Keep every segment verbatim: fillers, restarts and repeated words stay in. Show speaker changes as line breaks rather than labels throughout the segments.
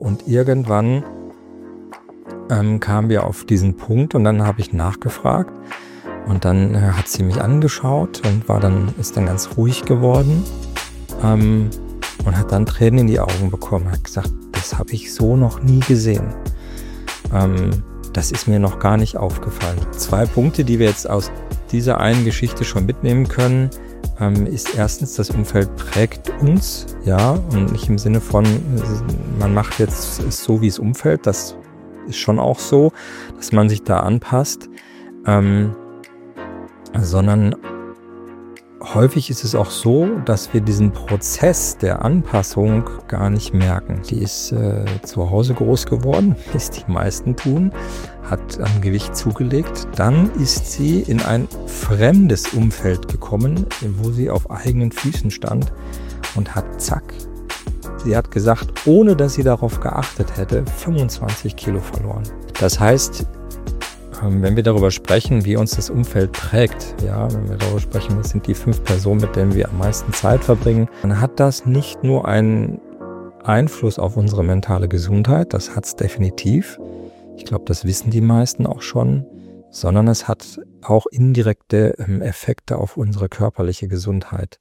Und irgendwann ähm, kamen wir auf diesen Punkt und dann habe ich nachgefragt und dann äh, hat sie mich angeschaut und war dann, ist dann ganz ruhig geworden ähm, und hat dann Tränen in die Augen bekommen. Hat gesagt, das habe ich so noch nie gesehen. Ähm, das ist mir noch gar nicht aufgefallen. Zwei Punkte, die wir jetzt aus dieser einen Geschichte schon mitnehmen können, ähm, ist erstens, das Umfeld prägt uns, ja, und nicht im Sinne von, man macht jetzt so, wie es umfällt, das ist schon auch so, dass man sich da anpasst, ähm, sondern häufig ist es auch so, dass wir diesen Prozess der Anpassung gar nicht merken. Die ist äh, zu Hause groß geworden, wie es die meisten tun, hat an Gewicht zugelegt. Dann ist sie in ein fremdes Umfeld gekommen, wo sie auf eigenen Füßen stand und hat zack, sie hat gesagt, ohne dass sie darauf geachtet hätte, fünfundzwanzig Kilo verloren. Das heißt, wenn wir darüber sprechen, wie uns das Umfeld prägt, ja, wenn wir darüber sprechen, was sind die fünf Personen, mit denen wir am meisten Zeit verbringen, dann hat das nicht nur einen Einfluss auf unsere mentale Gesundheit, das hat es definitiv, ich glaube, das wissen die meisten auch schon, sondern es hat auch indirekte ähm, Effekte auf unsere körperliche Gesundheit.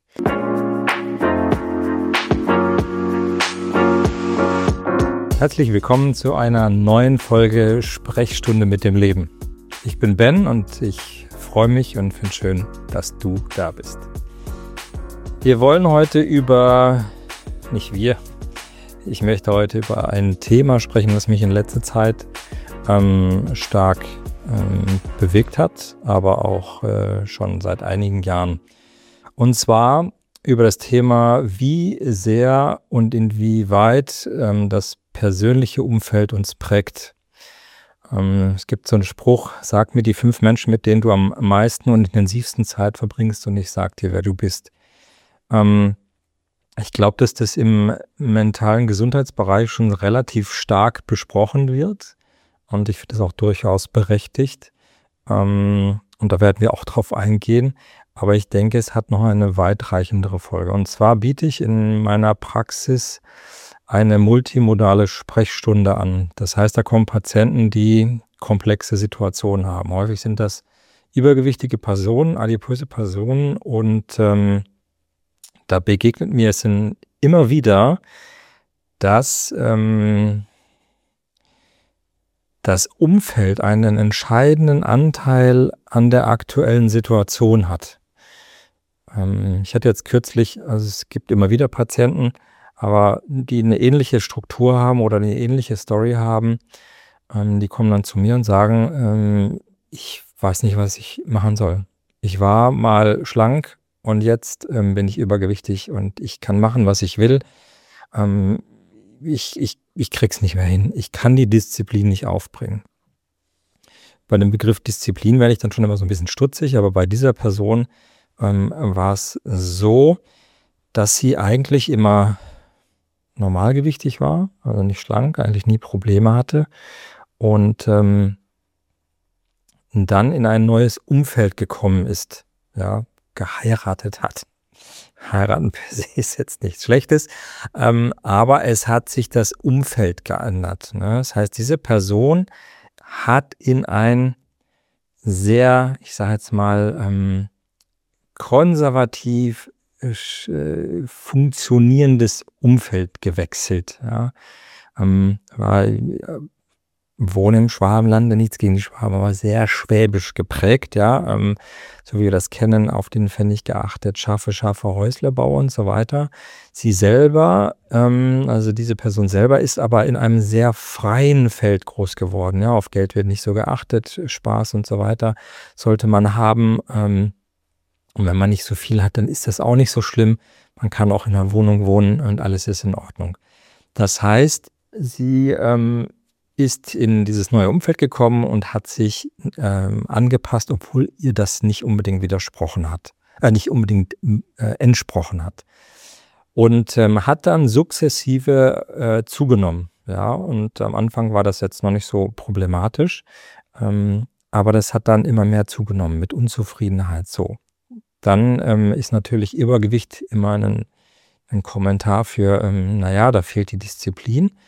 Herzlich willkommen zu einer neuen Folge Sprechstunde mit dem Leben. Ich bin Ben und ich freue mich und finde es schön, dass du da bist. Wir wollen heute über, nicht wir, ich möchte heute über ein Thema sprechen, das mich in letzter Zeit ähm, stark ähm, bewegt hat, aber auch äh, schon seit einigen Jahren. Und zwar über das Thema, wie sehr und inwieweit ähm, das persönliche Umfeld uns prägt. Ähm, es gibt so einen Spruch, sag mir die fünf Menschen, mit denen du am meisten und intensivsten Zeit verbringst und ich sag dir, wer du bist. Ähm, ich glaube, dass das im mentalen Gesundheitsbereich schon relativ stark besprochen wird und ich finde das auch durchaus berechtigt. Ähm, und da werden wir auch drauf eingehen. Aber ich denke, es hat noch eine weitreichendere Folge. Und zwar biete ich in meiner Praxis eine multimodale Sprechstunde an. Das heißt, da kommen Patienten, die komplexe Situationen haben. Häufig sind das übergewichtige Personen, adipöse Personen und ähm, da begegnet mir es in, immer wieder, dass ähm, das Umfeld einen entscheidenden Anteil an der aktuellen Situation hat. Ähm, ich hatte jetzt kürzlich, also es gibt immer wieder Patienten, aber die eine ähnliche Struktur haben oder eine ähnliche Story haben, ähm, die kommen dann zu mir und sagen, ähm, ich weiß nicht, was ich machen soll. Ich war mal schlank und jetzt ähm, bin ich übergewichtig und ich kann machen, was ich will. Ähm, ich, ich, ich krieg's nicht mehr hin. Ich kann die Disziplin nicht aufbringen. Bei dem Begriff Disziplin werde ich dann schon immer so ein bisschen stutzig, aber bei dieser Person ähm, war es so, dass sie eigentlich immer normalgewichtig war, also nicht schlank, eigentlich nie Probleme hatte und ähm, dann in ein neues Umfeld gekommen ist, ja, geheiratet hat. Heiraten per se ist jetzt nichts Schlechtes, ähm, aber es hat sich das Umfeld geändert. Ne? Das heißt, diese Person hat in ein sehr, ich sage jetzt mal, ähm, konservativ äh, funktionierendes Umfeld gewechselt. Ja. Ähm, war, äh, wohne im Schwabenlande, nichts gegen die Schwaben, aber sehr schwäbisch geprägt, ja, ähm, so wie wir das kennen, auf den Pfennig geachtet, scharfe, scharfe Häuslebau und so weiter. Sie selber, ähm, also diese Person selber ist aber in einem sehr freien Feld groß geworden, ja, auf Geld wird nicht so geachtet, Spaß und so weiter sollte man haben, ähm, und wenn man nicht so viel hat, dann ist das auch nicht so schlimm. Man kann auch in einer Wohnung wohnen und alles ist in Ordnung. Das heißt, sie ähm, ist in dieses neue Umfeld gekommen und hat sich ähm, angepasst, obwohl ihr das nicht unbedingt widersprochen hat, äh, nicht unbedingt äh, entsprochen hat. Und ähm, hat dann sukzessive äh, zugenommen. Ja, und am Anfang war das jetzt noch nicht so problematisch, ähm, aber das hat dann immer mehr zugenommen mit Unzufriedenheit so. Dann ähm, ist natürlich Übergewicht immer ein, ein Kommentar für, ähm, naja, da fehlt die Disziplin.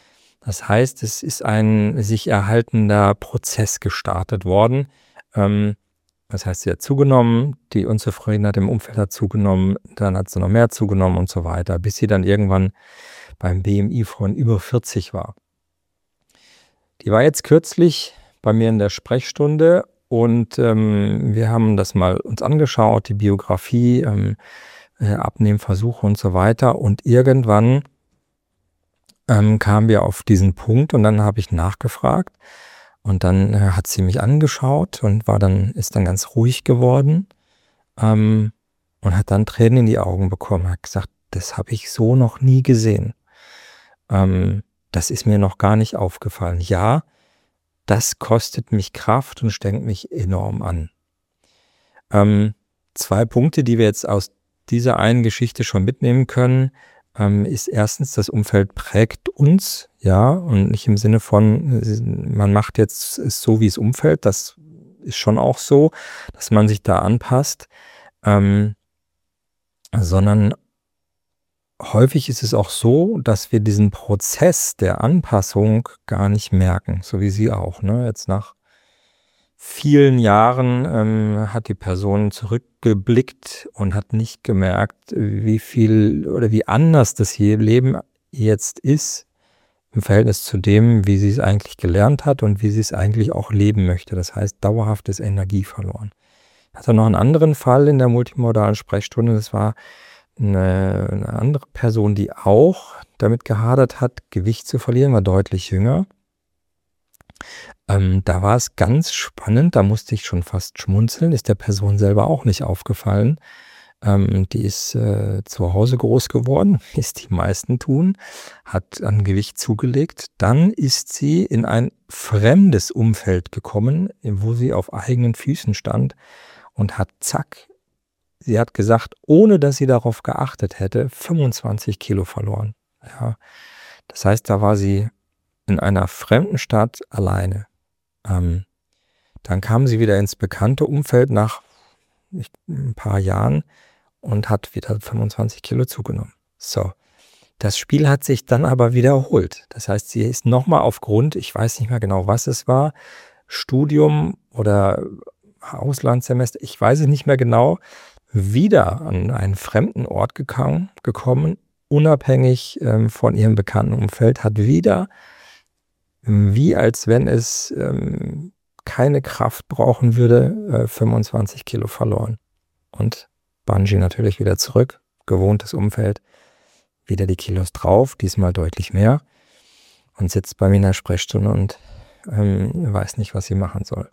Das heißt, es ist ein sich erhaltender Prozess gestartet worden. Ähm, das heißt, sie hat zugenommen, die Unzufriedenheit im Umfeld hat zugenommen, dann hat sie noch mehr zugenommen und so weiter, bis sie dann irgendwann beim B M I von über vierzig war. Die war jetzt kürzlich bei mir in der Sprechstunde und ähm, wir haben das mal uns angeschaut, die Biografie, ähm, äh, Abnehmversuche und so weiter. Und irgendwann ähm, kamen wir auf diesen Punkt und dann habe ich nachgefragt und dann äh, hat sie mich angeschaut und war dann, ist dann ganz ruhig geworden ähm, und hat dann Tränen in die Augen bekommen, hat gesagt, das habe ich so noch nie gesehen. Ähm, das ist mir noch gar nicht aufgefallen. Ja, das kostet mich Kraft und strengt mich enorm an. Ähm, zwei Punkte, die wir jetzt aus dieser einen Geschichte schon mitnehmen können, ähm, ist erstens, das Umfeld prägt uns, ja, und nicht im Sinne von, man macht jetzt es so, wie es umfällt. Das ist schon auch so, dass man sich da anpasst, ähm, sondern häufig ist es auch so, dass wir diesen Prozess der Anpassung gar nicht merken, so wie sie auch. Ne? Jetzt nach vielen Jahren ähm, hat die Person zurückgeblickt und hat nicht gemerkt, wie viel oder wie anders das hier Leben jetzt ist im Verhältnis zu dem, wie sie es eigentlich gelernt hat und wie sie es eigentlich auch leben möchte. Das heißt, dauerhaftes Energie verloren. Ich hatte noch einen anderen Fall in der multimodalen Sprechstunde, das war Eine, eine andere Person, die auch damit gehadert hat, Gewicht zu verlieren, war deutlich jünger. Ähm, da war es ganz spannend, da musste ich schon fast schmunzeln, ist der Person selber auch nicht aufgefallen. Ähm, die ist äh, zu Hause groß geworden, wie es die meisten tun, hat an Gewicht zugelegt. Dann ist sie in ein fremdes Umfeld gekommen, wo sie auf eigenen Füßen stand und hat zack, sie hat gesagt, ohne dass sie darauf geachtet hätte, fünfundzwanzig Kilo verloren. Ja, das heißt, da war sie in einer fremden Stadt alleine. Ähm, dann kam sie wieder ins bekannte Umfeld nach ich, ein paar Jahren und hat wieder fünfundzwanzig Kilo zugenommen. So, das Spiel hat sich dann aber wiederholt. Das heißt, sie ist nochmal aufgrund, ich weiß nicht mehr genau, was es war, Studium oder Auslandssemester, ich weiß es nicht mehr genau, wieder an einen fremden Ort gekommen, gekommen unabhängig ähm, von ihrem bekannten Umfeld, hat wieder, wie als wenn es ähm, keine Kraft brauchen würde, äh, fünfundzwanzig Kilo verloren. Und Bungee natürlich wieder zurück, gewohntes Umfeld, wieder die Kilos drauf, diesmal deutlich mehr und sitzt bei mir in der Sprechstunde und ähm, weiß nicht, was sie machen soll.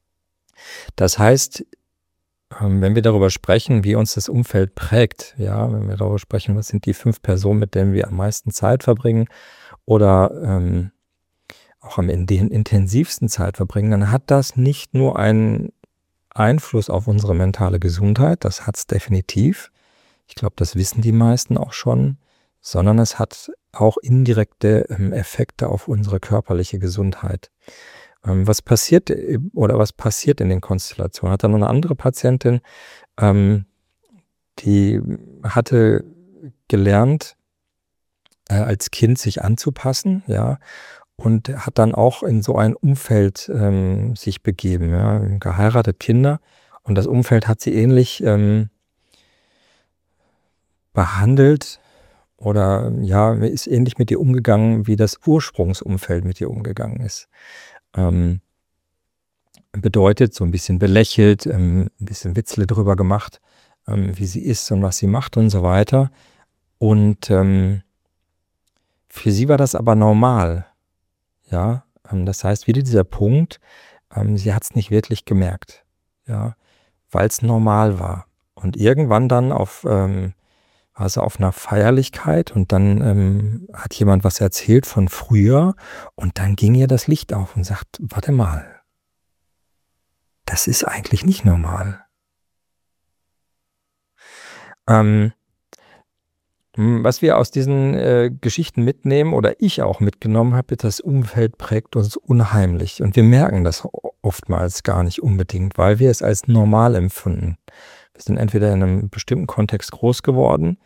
Das heißt, wenn wir darüber sprechen, wie uns das Umfeld prägt, ja, wenn wir darüber sprechen, was sind die fünf Personen, mit denen wir am meisten Zeit verbringen oder ähm, auch am intensivsten Zeit verbringen, dann hat das nicht nur einen Einfluss auf unsere mentale Gesundheit, das hat es definitiv, ich glaube, das wissen die meisten auch schon, sondern es hat auch indirekte ähm, Effekte auf unsere körperliche Gesundheit. Was passiert oder was passiert in den Konstellationen? Hat dann noch eine andere Patientin, ähm, die hatte gelernt, äh, als Kind sich anzupassen, ja, und hat dann auch in so ein Umfeld ähm, sich begeben, ja, geheiratet, Kinder, und das Umfeld hat sie ähnlich ähm, behandelt oder ja, ist ähnlich mit ihr umgegangen, wie das Ursprungsumfeld mit ihr umgegangen ist. Ähm, bedeutet, so ein bisschen belächelt, ähm, ein bisschen Witzle drüber gemacht, ähm, wie sie ist und was sie macht und so weiter. Und ähm, für sie war das aber normal. Ja, ähm, das heißt, wieder dieser Punkt, ähm, sie hat es nicht wirklich gemerkt, ja, weil es normal war. Und irgendwann dann auf, ähm, war sie auf einer Feierlichkeit und dann ähm, hat jemand was erzählt von früher und dann ging ihr das Licht auf und sagt, warte mal, das ist eigentlich nicht normal. Ähm, was wir aus diesen äh, Geschichten mitnehmen oder ich auch mitgenommen habe, ist, das Umfeld prägt uns unheimlich und wir merken das oftmals gar nicht unbedingt, weil wir es als normal empfinden. Wir sind entweder in einem bestimmten Kontext groß geworden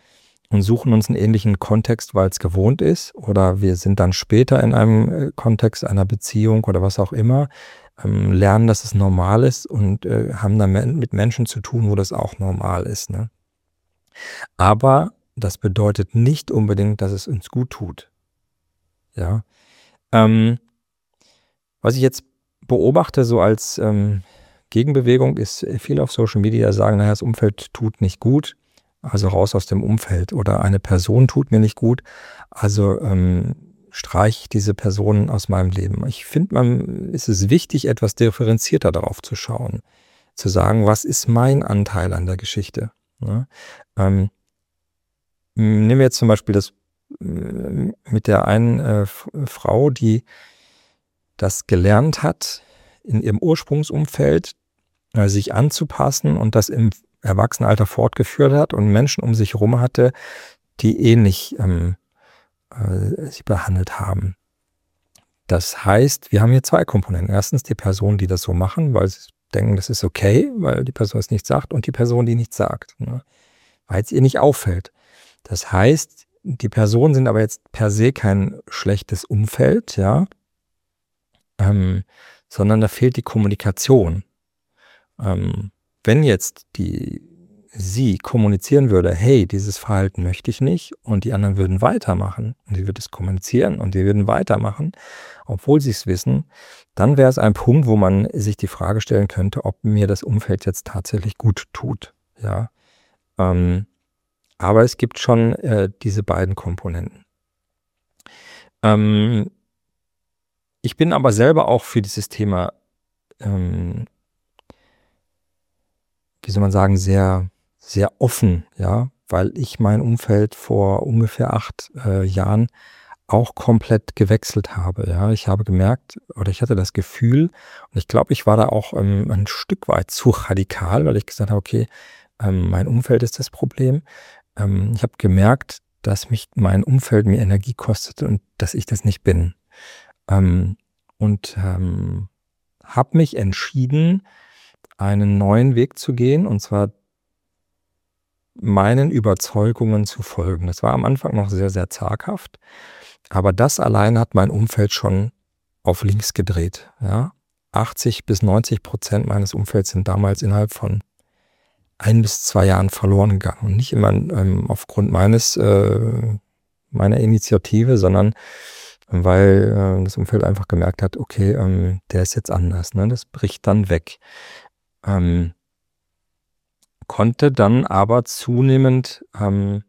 und suchen uns einen ähnlichen Kontext, weil es gewohnt ist, oder wir sind dann später in einem Kontext einer Beziehung oder was auch immer, ähm, lernen, dass es normal ist und äh, haben dann mit Menschen zu tun, wo das auch normal ist. Ne? Aber das bedeutet nicht unbedingt, dass es uns gut tut. Ja. Ähm, was ich jetzt beobachte, so als ähm, Gegenbewegung, ist viel auf Social Media sagen, naja, das Umfeld tut nicht gut, also raus aus dem Umfeld, oder eine Person tut mir nicht gut, also ähm, streiche ich diese Person aus meinem Leben. Ich finde, man ist es wichtig, etwas differenzierter darauf zu schauen, zu sagen, was ist mein Anteil an der Geschichte? Ne? Ähm, nehmen wir jetzt zum Beispiel das äh, mit der einen äh, Frau, die das gelernt hat, in ihrem Ursprungsumfeld äh, sich anzupassen und das im Erwachsenenalter fortgeführt hat und Menschen um sich herum hatte, die ähnlich ähm, äh, sie behandelt haben. Das heißt, wir haben hier zwei Komponenten. Erstens die Personen, die das so machen, weil sie denken, das ist okay, weil die Person es nicht sagt, und die Person, die nichts sagt, ne? Weil es ihr nicht auffällt. Das heißt, die Personen sind aber jetzt per se kein schlechtes Umfeld, ja, ähm, sondern da fehlt die Kommunikation. Ähm, wenn jetzt die sie kommunizieren würde, hey, dieses Verhalten möchte ich nicht, und die anderen würden weitermachen, und sie würde es kommunizieren und die würden weitermachen, obwohl sie es wissen, dann wäre es ein Punkt, wo man sich die Frage stellen könnte, ob mir das Umfeld jetzt tatsächlich gut tut. Ja, ähm, aber es gibt schon äh, diese beiden Komponenten. Ähm, ich bin aber selber auch für dieses Thema, ähm, wie soll man sagen, sehr, sehr offen, ja, weil ich mein Umfeld vor ungefähr acht äh, Jahren auch komplett gewechselt habe. Ja, ich habe gemerkt, oder ich hatte das Gefühl, und ich glaube, ich war da auch ähm, ein Stück weit zu radikal, weil ich gesagt habe, okay, ähm, mein Umfeld ist das Problem. Ähm, ich habe gemerkt, dass mich mein Umfeld mir Energie kostet und dass ich das nicht bin. Ähm, und ähm, habe mich entschieden, einen neuen Weg zu gehen, und zwar meinen Überzeugungen zu folgen. Das war am Anfang noch sehr, sehr zaghaft, aber das allein hat mein Umfeld schon auf links gedreht. Ja? achtzig bis neunzig Prozent meines Umfelds sind damals innerhalb von ein bis zwei Jahren verloren gegangen. Und nicht immer ähm, aufgrund meines, äh, meiner Initiative, sondern weil äh, das Umfeld einfach gemerkt hat, okay, ähm, der ist jetzt anders. Ne? Das bricht dann weg. Ähm, konnte dann aber zunehmend, ähm,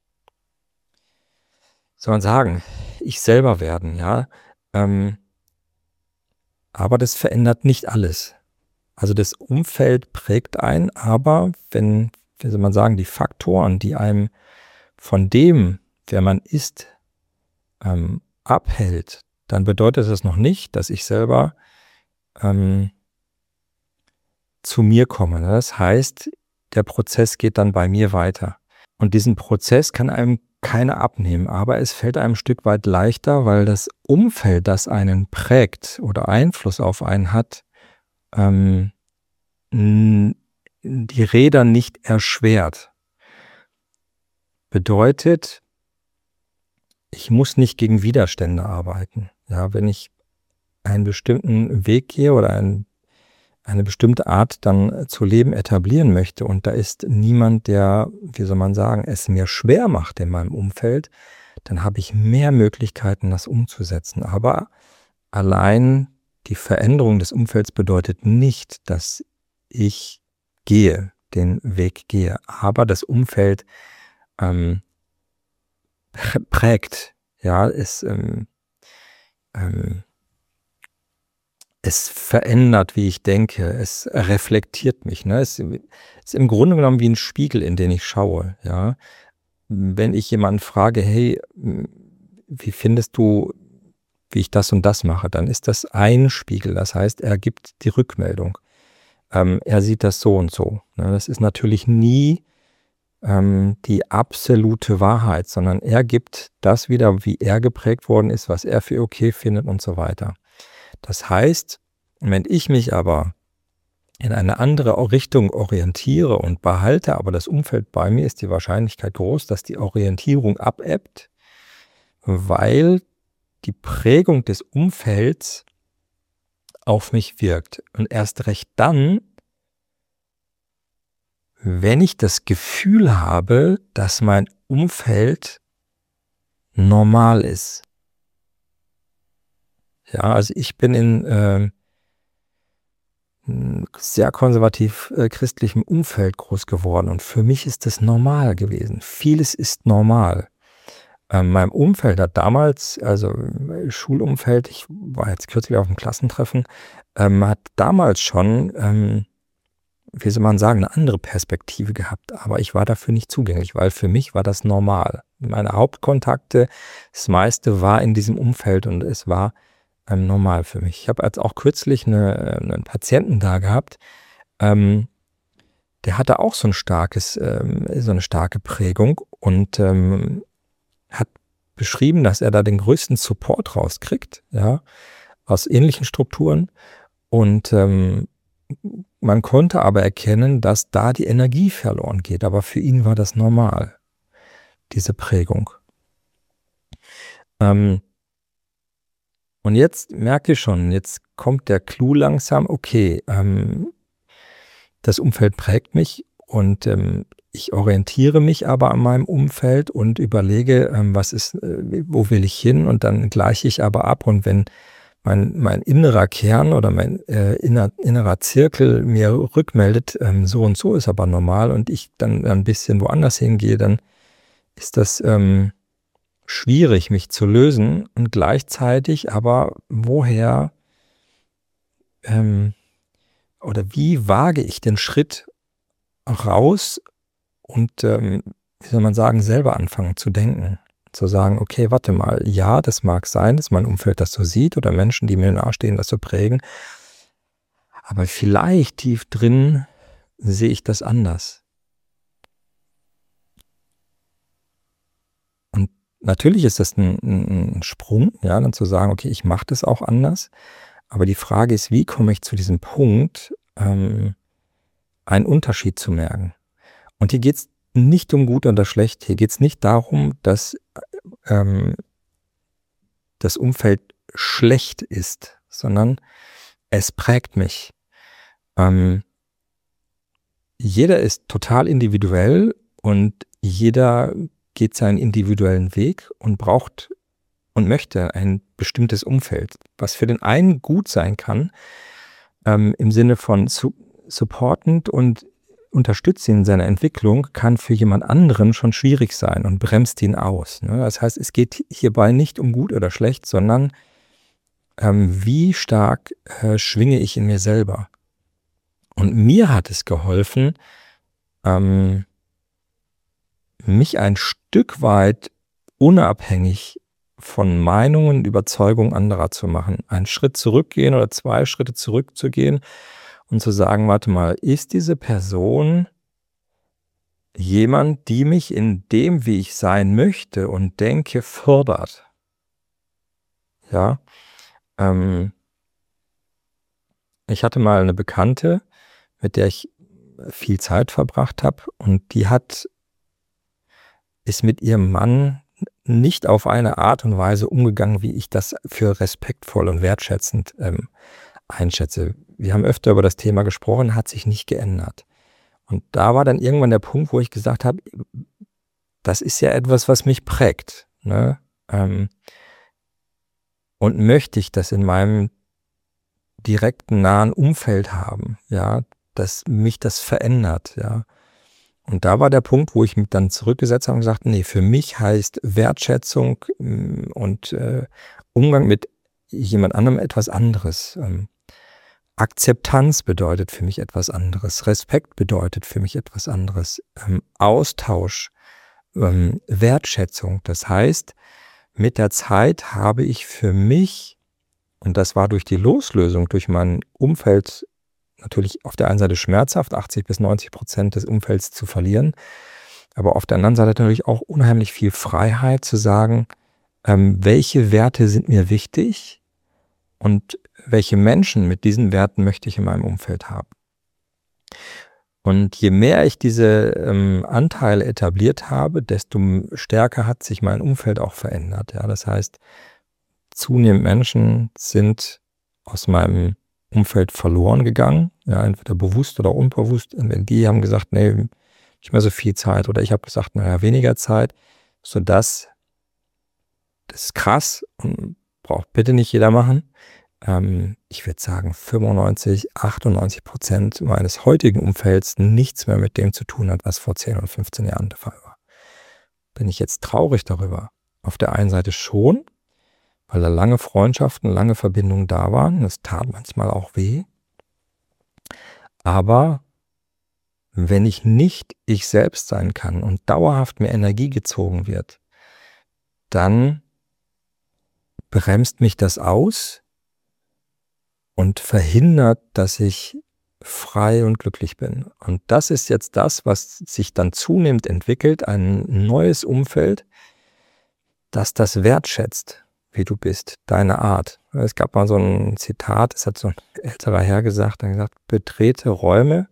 soll man sagen, ich selber werden, ja. Ähm, aber das verändert nicht alles. Also das Umfeld prägt einen, aber wenn, wie soll man sagen, die Faktoren, die einem von dem, wer man ist, ähm, abhält, dann bedeutet das noch nicht, dass ich selber ähm, zu mir komme. Das heißt, der Prozess geht dann bei mir weiter. Und diesen Prozess kann einem keiner abnehmen, aber es fällt einem ein Stück weit leichter, weil das Umfeld, das einen prägt oder Einfluss auf einen hat, ähm, die Räder nicht erschwert. Bedeutet, ich muss nicht gegen Widerstände arbeiten. Ja, wenn ich einen bestimmten Weg gehe oder ein, eine bestimmte Art dann zu leben etablieren möchte und da ist niemand, der, wie soll man sagen, es mir schwer macht in meinem Umfeld, dann habe ich mehr Möglichkeiten, das umzusetzen. Aber allein die Veränderung des Umfelds bedeutet nicht, dass ich gehe, den Weg gehe. Aber das Umfeld ähm, prägt, ja, es, ähm, ähm, es verändert, wie ich denke, es reflektiert mich. Ne? Es ist im Grunde genommen wie ein Spiegel, in den ich schaue. Ja? Wenn ich jemanden frage, hey, wie findest du, wie ich das und das mache, dann ist das ein Spiegel. Das heißt, er gibt die Rückmeldung. Ähm, er sieht das so und so. Ne? Das ist natürlich nie ähm, die absolute Wahrheit, sondern er gibt das wieder, wie er geprägt worden ist, was er für okay findet und so weiter. Das heißt, wenn ich mich aber in eine andere Richtung orientiere und behalte aber das Umfeld bei mir, ist die Wahrscheinlichkeit groß, dass die Orientierung abebbt, weil die Prägung des Umfelds auf mich wirkt. Und erst recht dann, wenn ich das Gefühl habe, dass mein Umfeld normal ist. Ja, also ich bin in äh, sehr konservativ äh, christlichem Umfeld groß geworden und für mich ist das normal gewesen. Vieles ist normal. Ähm, mein Umfeld hat damals, also äh, Schulumfeld, ich war jetzt kürzlich auf einem Klassentreffen, ähm, hat damals schon, ähm, wie soll man sagen, eine andere Perspektive gehabt, aber ich war dafür nicht zugänglich, weil für mich war das normal. Meine Hauptkontakte, das meiste war in diesem Umfeld und es war ähm, normal für mich. Ich habe jetzt auch kürzlich eine, einen Patienten da gehabt, ähm, der hatte auch so ein starkes, ähm, so eine starke Prägung und ähm, hat beschrieben, dass er da den größten Support rauskriegt, ja, aus ähnlichen Strukturen. Und ähm, man konnte aber erkennen, dass da die Energie verloren geht. Aber für ihn war das normal, diese Prägung. Ähm, und jetzt merke ich schon, jetzt kommt der Clou langsam, okay, ähm, das Umfeld prägt mich und ähm, ich orientiere mich aber an meinem Umfeld und überlege, ähm, was ist, äh, wo will ich hin und dann gleiche ich aber ab und wenn mein, mein innerer Kern oder mein äh, inner, innerer Zirkel mir rückmeldet, ähm, so und so ist aber normal und ich dann ein bisschen woanders hingehe, dann ist das ähm, schwierig, mich zu lösen und gleichzeitig aber woher ähm, oder wie wage ich den Schritt raus und, ähm, wie soll man sagen, selber anfangen zu denken. Zu sagen, okay, warte mal, ja, das mag sein, dass mein Umfeld das so sieht oder Menschen, die mir nahestehen, das so prägen. Aber vielleicht tief drin sehe ich das anders. Und natürlich ist das ein, ein Sprung, ja, dann zu sagen, okay, ich mache das auch anders. Aber die Frage ist, wie komme ich zu diesem Punkt, ähm, einen Unterschied zu merken? Und hier geht es nicht um gut oder schlecht. Hier geht es nicht darum, dass ähm, das Umfeld schlecht ist, sondern es prägt mich. Ähm, jeder ist total individuell und jeder geht seinen individuellen Weg und braucht und möchte ein bestimmtes Umfeld, was für den einen gut sein kann, ähm, im Sinne von su- supportend und unterstützt ihn in seiner Entwicklung, kann für jemand anderen schon schwierig sein und bremst ihn aus. Ne? Das heißt, es geht hierbei nicht um gut oder schlecht, sondern ähm, wie stark äh, schwinge ich in mir selber. Und mir hat es geholfen, ähm, mich ein Stück weit unabhängig von Meinungen, Überzeugungen anderer zu machen. Einen Schritt zurückgehen oder zwei Schritte zurückzugehen und zu sagen, warte mal, ist diese Person jemand, die mich in dem, wie ich sein möchte und denke, fördert? Ja, ähm, ich hatte mal eine Bekannte, mit der ich viel Zeit verbracht habe und die hat, ist mit ihrem Mann nicht auf eine Art und Weise umgegangen, wie ich das für respektvoll und wertschätzend ähm, einschätze. Wir haben öfter über das Thema gesprochen, hat sich nicht geändert. Und da war dann irgendwann der Punkt, wo ich gesagt habe, das ist ja etwas, was mich prägt. Ne? Ähm, und möchte ich das in meinem direkten, nahen Umfeld haben, ja, dass mich das verändert, ja. Und da war der Punkt, wo ich mich dann zurückgesetzt habe und gesagt, nee, für mich heißt Wertschätzung und äh, Umgang mit jemand anderem etwas anderes. Ähm, Akzeptanz bedeutet für mich etwas anderes. Respekt bedeutet für mich etwas anderes. Ähm, Austausch, ähm, Wertschätzung. Das heißt, mit der Zeit habe ich für mich, und das war durch die Loslösung, durch mein Umfeld, natürlich auf der einen Seite schmerzhaft, achtzig bis neunzig Prozent des Umfelds zu verlieren, aber auf der anderen Seite natürlich auch unheimlich viel Freiheit zu sagen, ähm, welche Werte sind mir wichtig und welche Menschen mit diesen Werten möchte ich in meinem Umfeld haben. Und je mehr ich diese ähm, Anteile etabliert habe, desto stärker hat sich mein Umfeld auch verändert. Ja? Das heißt, zunehmend Menschen sind aus meinem Umfeld verloren gegangen, ja, entweder bewusst oder unbewusst. Und die haben gesagt, nee, nicht mehr so viel Zeit, oder ich habe gesagt, naja, weniger Zeit, sodass, das ist krass und braucht bitte nicht jeder machen, ähm, ich würde sagen fünfundneunzig, achtundneunzig Prozent meines heutigen Umfelds nichts mehr mit dem zu tun hat, was vor zehn oder fünfzehn Jahren der Fall war. Bin ich jetzt traurig darüber? Auf der einen Seite schon, weil da lange Freundschaften, lange Verbindungen da waren. Das tat manchmal auch weh. Aber wenn ich nicht ich selbst sein kann und dauerhaft mir Energie gezogen wird, dann bremst mich das aus und verhindert, dass ich frei und glücklich bin. Und das ist jetzt das, was sich dann zunehmend entwickelt, ein neues Umfeld, das das wertschätzt, wie du bist, deine Art. Es gab mal so ein Zitat, das hat so ein älterer Herr gesagt, er hat gesagt, betrete Räume,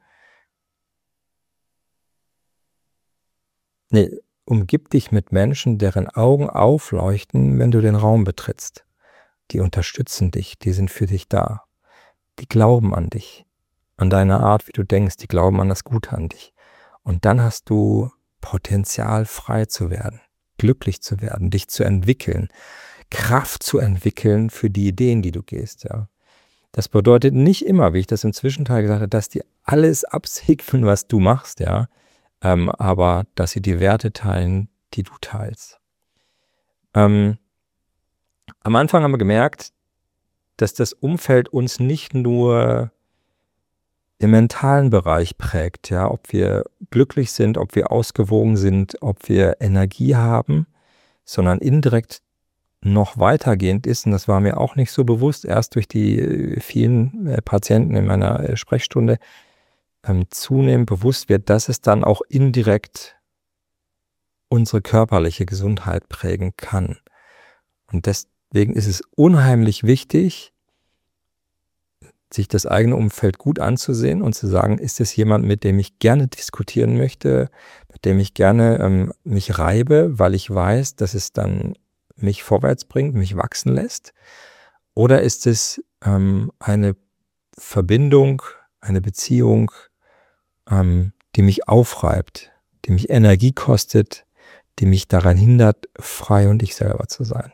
nee, umgib dich mit Menschen, deren Augen aufleuchten, wenn du den Raum betrittst. Die unterstützen dich, die sind für dich da. Die glauben an dich, an deine Art, wie du denkst, die glauben an das Gute an dich. Und dann hast du Potenzial, frei zu werden, glücklich zu werden, dich zu entwickeln, Kraft zu entwickeln für die Ideen, die du gehst. Ja. Das bedeutet nicht immer, wie ich das im Zwischenteil gesagt habe, dass die alles absegnen, was du machst, ja, ähm, aber dass sie die Werte teilen, die du teilst. Ähm, am Anfang haben wir gemerkt, dass das Umfeld uns nicht nur im mentalen Bereich prägt, ja, ob wir glücklich sind, ob wir ausgewogen sind, ob wir Energie haben, sondern indirekt noch weitergehend ist, und das war mir auch nicht so bewusst, erst durch die vielen äh, Patienten in meiner äh, Sprechstunde ähm, zunehmend bewusst wird, dass es dann auch indirekt unsere körperliche Gesundheit prägen kann. Und deswegen ist es unheimlich wichtig, sich das eigene Umfeld gut anzusehen und zu sagen, ist es jemand, mit dem ich gerne diskutieren möchte, mit dem ich gerne ähm, mich reibe, weil ich weiß, dass es dann mich vorwärts bringt, mich wachsen lässt? Oder ist es ähm, eine Verbindung, eine Beziehung, ähm, die mich aufreibt, die mich Energie kostet, die mich daran hindert, frei und ich selber zu sein?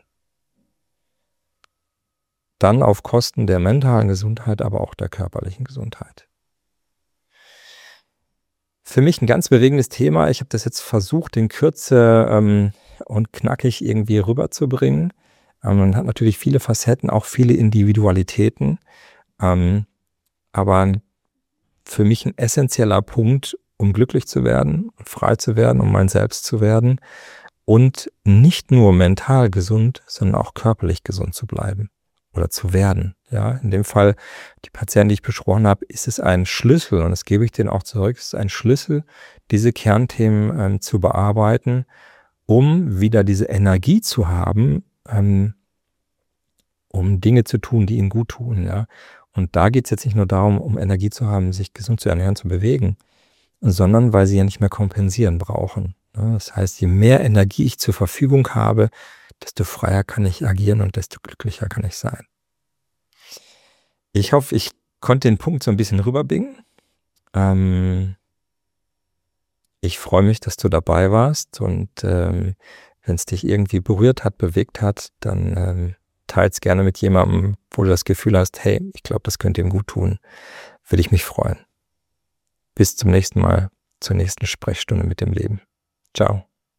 Dann auf Kosten der mentalen Gesundheit, aber auch der körperlichen Gesundheit. Für mich ein ganz bewegendes Thema. Ich habe das jetzt versucht, in Kürze ähm, und knackig irgendwie rüberzubringen. Ähm, man hat natürlich viele Facetten, auch viele Individualitäten. Ähm, aber für mich ein essentieller Punkt, um glücklich zu werden, frei zu werden, um mein Selbst zu werden und nicht nur mental gesund, sondern auch körperlich gesund zu bleiben. Oder zu werden. Ja, in dem Fall, die Patienten, die ich beschworen habe, ist es ein Schlüssel, und das gebe ich denen auch zurück, es ist ein Schlüssel, diese Kernthemen ähm, zu bearbeiten, um wieder diese Energie zu haben, ähm, um Dinge zu tun, die ihnen gut tun. Ja. Und da geht es jetzt nicht nur darum, um Energie zu haben, sich gesund zu ernähren, zu bewegen, sondern weil sie ja nicht mehr kompensieren brauchen. Ja. Das heißt, je mehr Energie ich zur Verfügung habe, desto freier kann ich agieren und desto glücklicher kann ich sein. Ich hoffe, ich konnte den Punkt so ein bisschen rüberbringen. Ähm, ich freue mich, dass du dabei warst, und ähm, wenn es dich irgendwie berührt hat, bewegt hat, dann ähm, teile es gerne mit jemandem, wo du das Gefühl hast, hey, ich glaube, das könnte ihm gut tun. Würde ich mich freuen. Bis zum nächsten Mal, zur nächsten Sprechstunde mit dem Leben. Ciao.